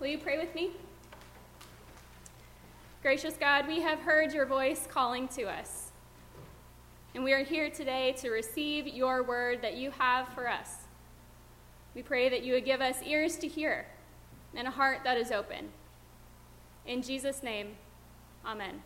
you pray with me? Gracious God, we have heard your voice calling to us, and we are here today to receive your word that you have for us. We pray that you would give us ears to hear and a heart that is open. In Jesus' name, amen.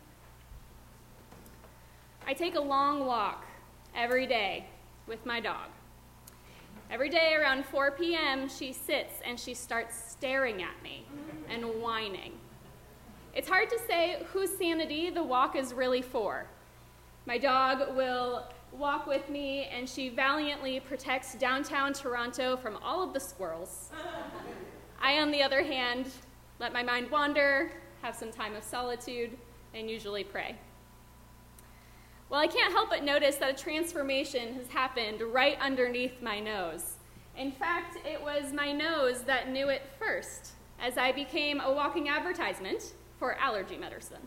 I take a long walk every day with my dog. Every day around 4 p.m., she sits and she starts staring at me and whining. It's hard to say whose sanity the walk is really for. My dog will walk with me, and she valiantly protects downtown Toronto from all of the squirrels. I, on the other hand, let my mind wander, have some time of solitude, and usually pray. Well, I can't help but notice that a transformation has happened right underneath my nose. In fact, it was my nose that knew it first, as I became a walking advertisement for allergy medicine.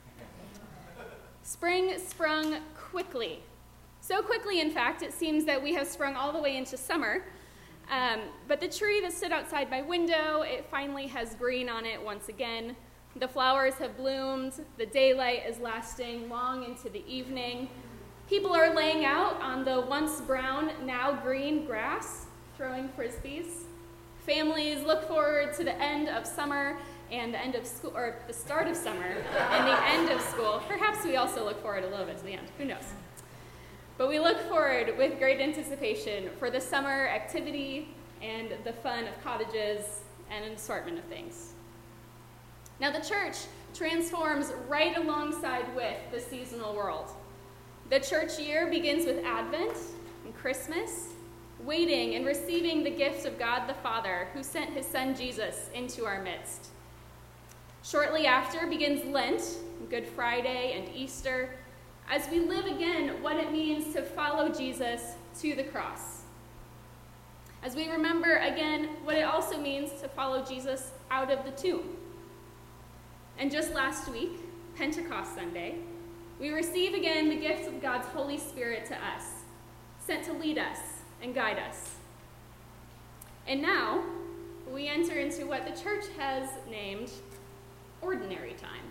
Spring sprung quickly. So quickly, in fact, it seems that we have sprung all the way into summer. But the tree that stood outside my window, it finally has green on it once again. The flowers have bloomed. The daylight is lasting long into the evening. People are laying out on the once brown, now green grass, throwing frisbees. Families look forward to the end of summer and the end of school, or the start of summer and the end of school. Perhaps we also look forward a little bit to the end. Who knows? But we look forward with great anticipation for the summer activity and the fun of cottages and an assortment of things. Now, the church transforms right alongside with the seasonal world. The church year begins with Advent and Christmas, waiting and receiving the gift of God the Father, who sent his son Jesus into our midst. Shortly after begins Lent, Good Friday, and Easter, as we live again what it means to follow Jesus to the cross. As we remember again what it also means to follow Jesus out of the tomb. And just last week, Pentecost Sunday, we receive again the gift of God's Holy Spirit to us, sent to lead us and guide us. And now, we enter into what the church has named Ordinary Time.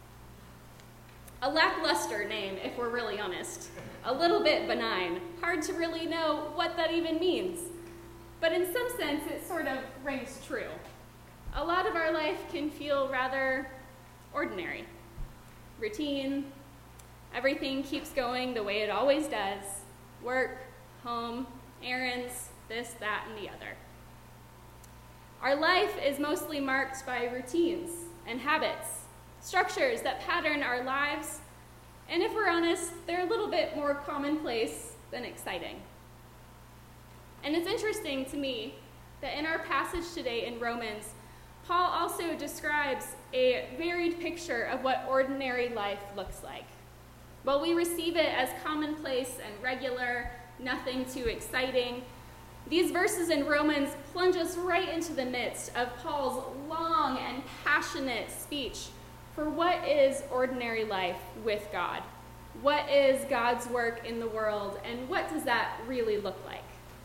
A lackluster name, if we're really honest. A little bit benign. Hard to really know what that even means. But in some sense, it sort of rings true. A lot of our life can feel rather ordinary. Routine. Everything keeps going the way it always does. Work, home, errands, this, that, and the other. Our life is mostly marked by routines and habits, structures that pattern our lives, and if we're honest, they're a little bit more commonplace than exciting. And it's interesting to me that in our passage today in Romans, Paul also describes a varied picture of what ordinary life looks like. While we receive it as commonplace and regular, nothing too exciting, these verses in Romans plunge us right into the midst of Paul's long and passionate speech for what is ordinary life with God. What is God's work in the world, and what does that really look like?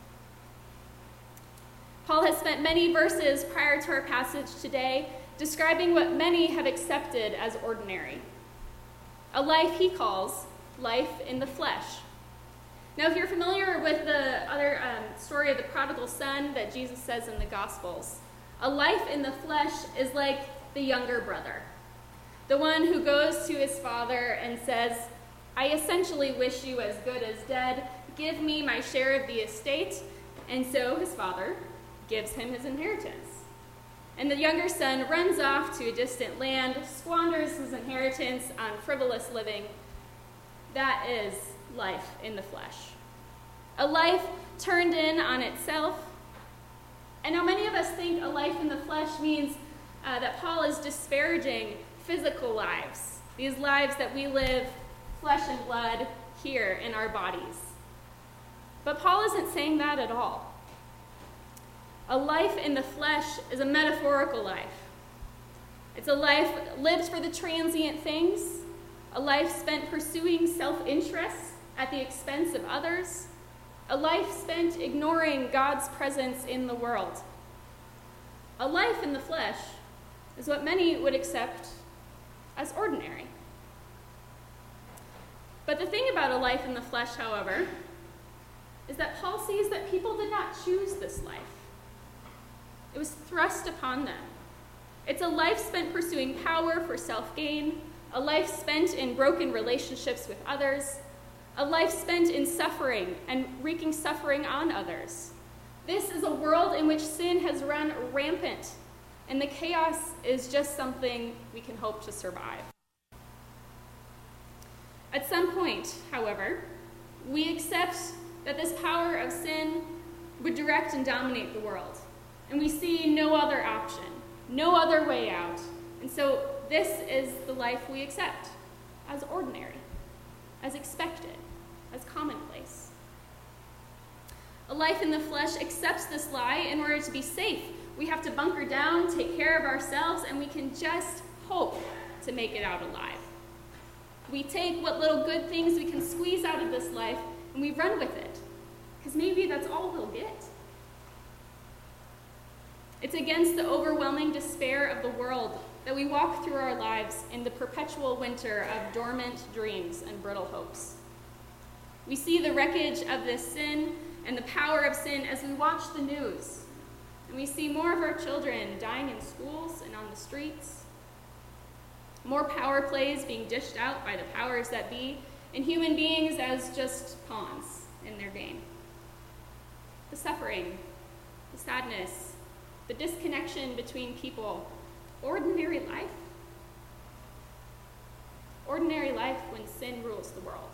Paul has spent many verses prior to our passage today describing what many have accepted as ordinary. A life he calls life in the flesh. Now, if you're familiar with the other story of the prodigal son that Jesus says in the Gospels, a life in the flesh is like the younger brother, the one who goes to his father and says, I essentially wish you as good as dead. Give me my share of the estate. And so his father gives him his inheritance. And the younger son runs off to a distant land, squanders his inheritance on frivolous living. That is life in the flesh. A life turned in on itself. And now many of us think a life in the flesh means that Paul is disparaging physical lives, these lives that we live flesh and blood here in our bodies. But Paul isn't saying that at all. A life in the flesh is a metaphorical life. It's a life lived for the transient things, a life spent pursuing self-interest at the expense of others, a life spent ignoring God's presence in the world. A life in the flesh is what many would accept as ordinary. But the thing about a life in the flesh, however, is that Paul sees that people did not choose this life. It was thrust upon them. It's a life spent pursuing power for self-gain, a life spent in broken relationships with others, a life spent in suffering and wreaking suffering on others. This is a world in which sin has run rampant, and the chaos is just something we can hope to survive. At some point, however, we accept that this power of sin would direct and dominate the world, and we see no other option, no other way out. And so this is the life we accept as ordinary, as expected, as commonplace. A life in the flesh accepts this lie in order to be safe. We have to bunker down, take care of ourselves, and we can just hope to make it out alive. We take what little good things we can squeeze out of this life and we run with it, because maybe that's all we'll get. It's against the overwhelming despair of the world that we walk through our lives in the perpetual winter of dormant dreams and brittle hopes. We see the wreckage of this sin and the power of sin as we watch the news, and we see more of our children dying in schools and on the streets, more power plays being dished out by the powers that be, and human beings as just pawns in their game. The suffering, the sadness, the disconnection between people, ordinary life. Ordinary life when sin rules the world.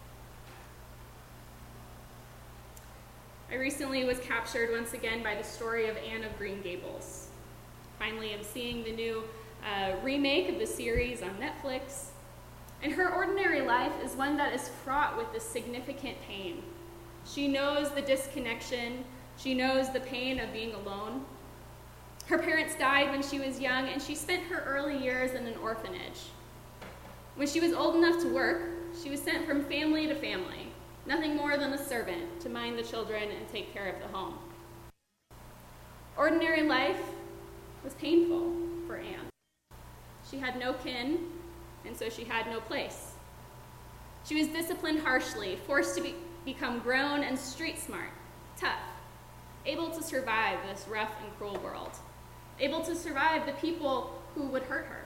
I recently was captured once again by the story of Anne of Green Gables. Finally, I'm seeing the new remake of the series on Netflix. And her ordinary life is one that is fraught with this significant pain. She knows the disconnection. She knows the pain of being alone. Her parents died when she was young, and she spent her early years in an orphanage. When she was old enough to work, she was sent from family to family, nothing more than a servant to mind the children and take care of the home. Ordinary life was painful for Anne. She had no kin, and so she had no place. She was disciplined harshly, forced to become grown and street smart, tough, able to survive this rough and cruel world, able to survive the people who would hurt her.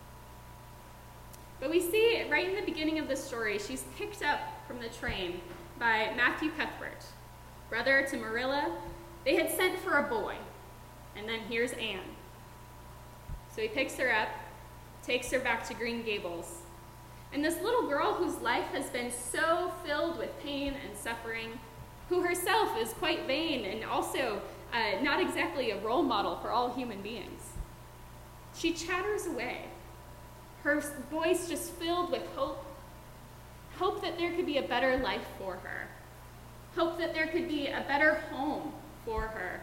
But we see right in the beginning of the story, she's picked up from the train by Matthew Cuthbert, brother to Marilla. They had sent for a boy, and then here's Anne. So he picks her up, takes her back to Green Gables. And this little girl whose life has been so filled with pain and suffering, who herself is quite vain and also not exactly a role model for all human beings, she chatters away, her voice just filled with hope. Hope that there could be a better life for her. Hope that there could be a better home for her.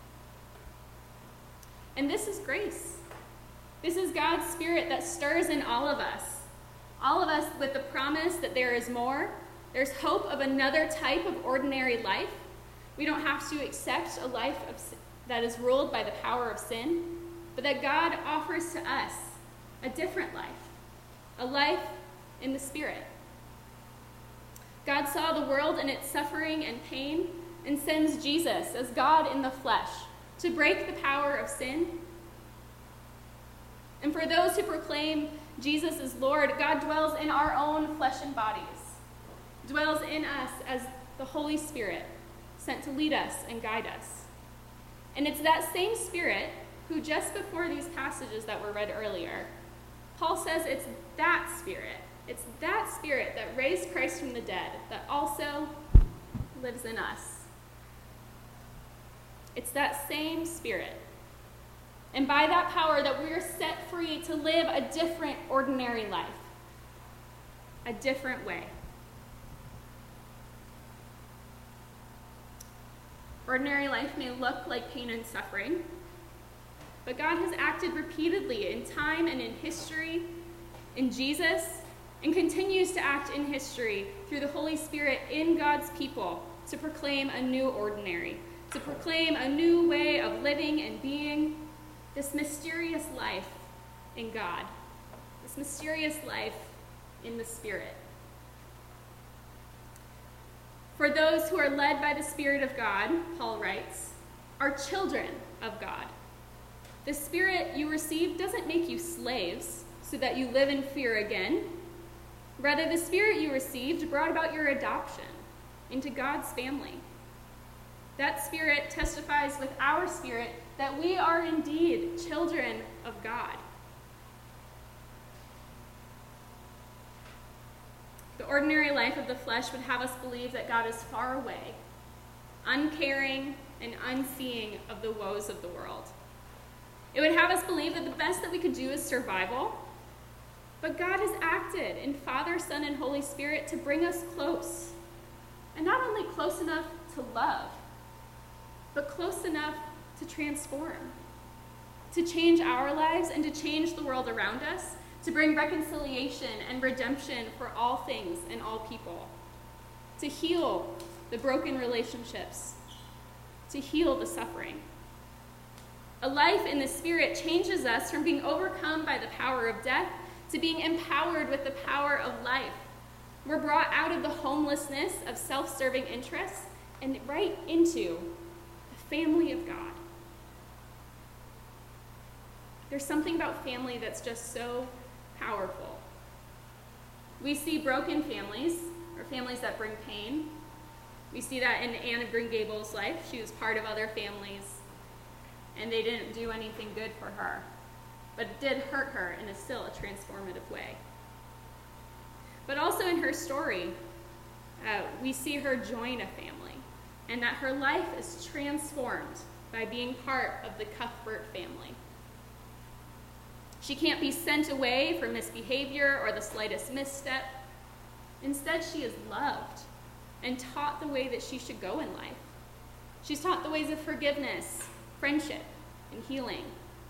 And this is grace. This is God's Spirit that stirs in all of us with the promise that there is more. There's hope of another type of ordinary life. We don't have to accept a life that is ruled by the power of sin, but that God offers to us a different life, a life in the Spirit. God saw the world in its suffering and pain and sends Jesus as God in the flesh to break the power of sin. And for those who proclaim Jesus as Lord, God dwells in our own flesh and bodies, dwells in us as the Holy Spirit sent to lead us and guide us. And it's that same Spirit who, just before these passages that were read earlier, Paul says it's that Spirit that raised Christ from the dead that also lives in us. It's that same Spirit. And by that power that we are set free to live a different ordinary life, a different way. Ordinary life may look like pain and suffering, but God has acted repeatedly in time and in history, in Jesus, and continues to act in history through the Holy Spirit in God's people to proclaim a new ordinary, to proclaim a new way of living and being, this mysterious life in God, this mysterious life in the Spirit. For those who are led by the Spirit of God, Paul writes, are children of God. The Spirit you received doesn't make you slaves so that you live in fear again. Rather, the Spirit you received brought about your adoption into God's family. That Spirit testifies with our spirit that we are indeed children of God. The ordinary life of the flesh would have us believe that God is far away, uncaring and unseeing of the woes of the world. It would have us believe that the best that we could do is survival, but God has acted in Father, Son, and Holy Spirit to bring us close, and not only close enough to love, but close enough to transform, to change our lives and to change the world around us, to bring reconciliation and redemption for all things and all people, to heal the broken relationships, to heal the suffering. A life in the Spirit changes us from being overcome by the power of death to being empowered with the power of life. We're brought out of the homelessness of self-serving interests and right into the family of God. There's something about family that's just so powerful. We see broken families, or families that bring pain. We see that in Anne of Green Gables' life. She was part of other families, and they didn't do anything good for her. But it did hurt her in still a transformative way. But also in her story, we see her join a family, and that her life is transformed by being part of the Cuthbert family. She can't be sent away for misbehavior or the slightest misstep. Instead, she is loved and taught the way that she should go in life. She's taught the ways of forgiveness, friendship, and healing.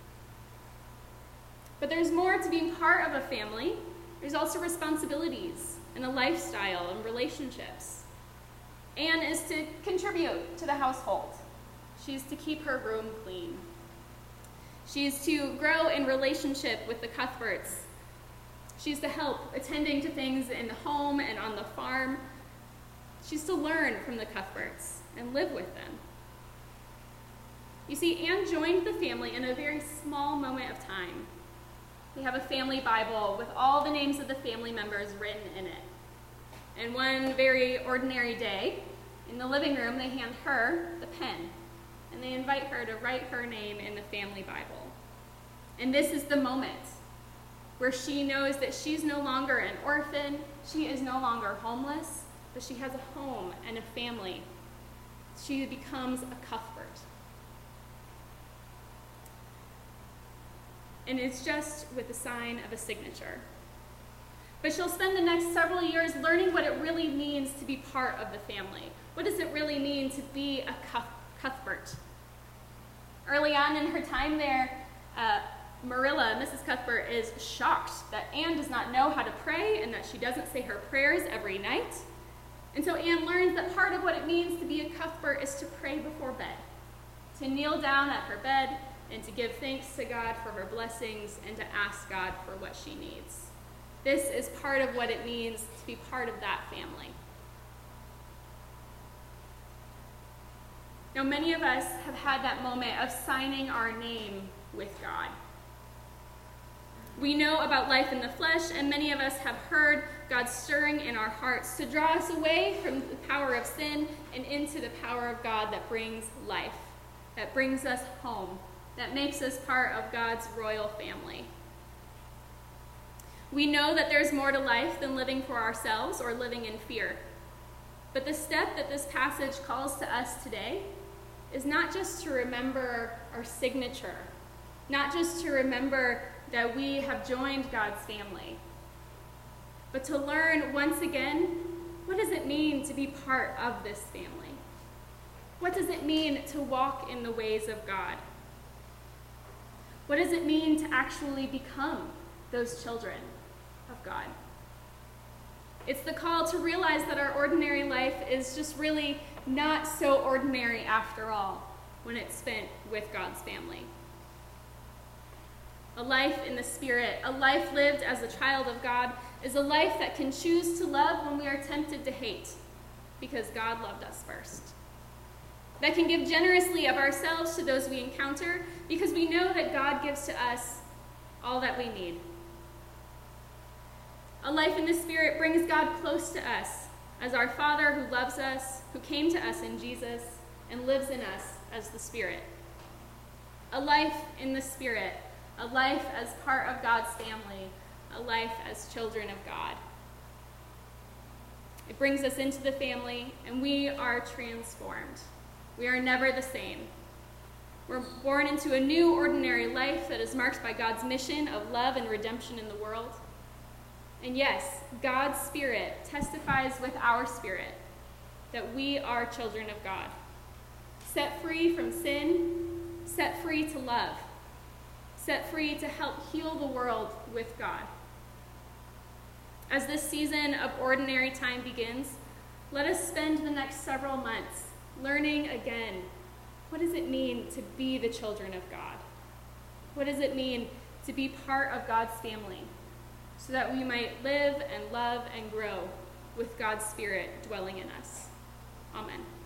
But there's more to being part of a family. There's also responsibilities and a lifestyle and relationships. Anne is to contribute to the household. She's to keep her room clean. She's to grow in relationship with the Cuthberts. She's to help attending to things in the home and on the farm. She's to learn from the Cuthberts and live with them. You see, Anne joined the family in a very small moment of time. We have a family Bible with all the names of the family members written in it. And one very ordinary day, in the living room, they hand her the pen, and they invite her to write her name in the family Bible. And this is the moment where she knows that she's no longer an orphan, she is no longer homeless, but she has a home and a family. She becomes a Cuthbert. And it's just with the sign of a signature. But she'll spend the next several years learning what it really means to be part of the family. What does it really mean to be a Cuthbert? Early on in her time there, Marilla, Mrs. Cuthbert, is shocked that Anne does not know how to pray and that she doesn't say her prayers every night. And so Anne learns that part of what it means to be a Cuthbert is to pray before bed, to kneel down at her bed and to give thanks to God for her blessings and to ask God for what she needs. This is part of what it means to be part of that family. Now, many of us have had that moment of signing our name with God. We know about life in the flesh, and many of us have heard God stirring in our hearts to draw us away from the power of sin and into the power of God that brings life, that brings us home, that makes us part of God's royal family. We know that there's more to life than living for ourselves or living in fear. But the step that this passage calls to us today is not just to remember our signature, not just to remember that we have joined God's family, but to learn once again, what does it mean to be part of this family? What does it mean to walk in the ways of God? What does it mean to actually become those children of God? It's the call to realize that our ordinary life is just really not so ordinary after all when it's spent with God's family. A life in the Spirit, a life lived as a child of God, is a life that can choose to love when we are tempted to hate, because God loved us first. That can give generously of ourselves to those we encounter, because we know that God gives to us all that we need. A life in the Spirit brings God close to us as our Father who loves us, who came to us in Jesus, and lives in us as the Spirit. A life in the Spirit, a life as part of God's family, a life as children of God. It brings us into the family, and we are transformed. We are never the same. We're born into a new ordinary life that is marked by God's mission of love and redemption in the world. And yes, God's Spirit testifies with our spirit that we are children of God, set free from sin, set free to love, set free to help heal the world with God. As this season of ordinary time begins, let us spend the next several months learning again, what does it mean to be the children of God? What does it mean to be part of God's family, so that we might live and love and grow with God's Spirit dwelling in us? Amen.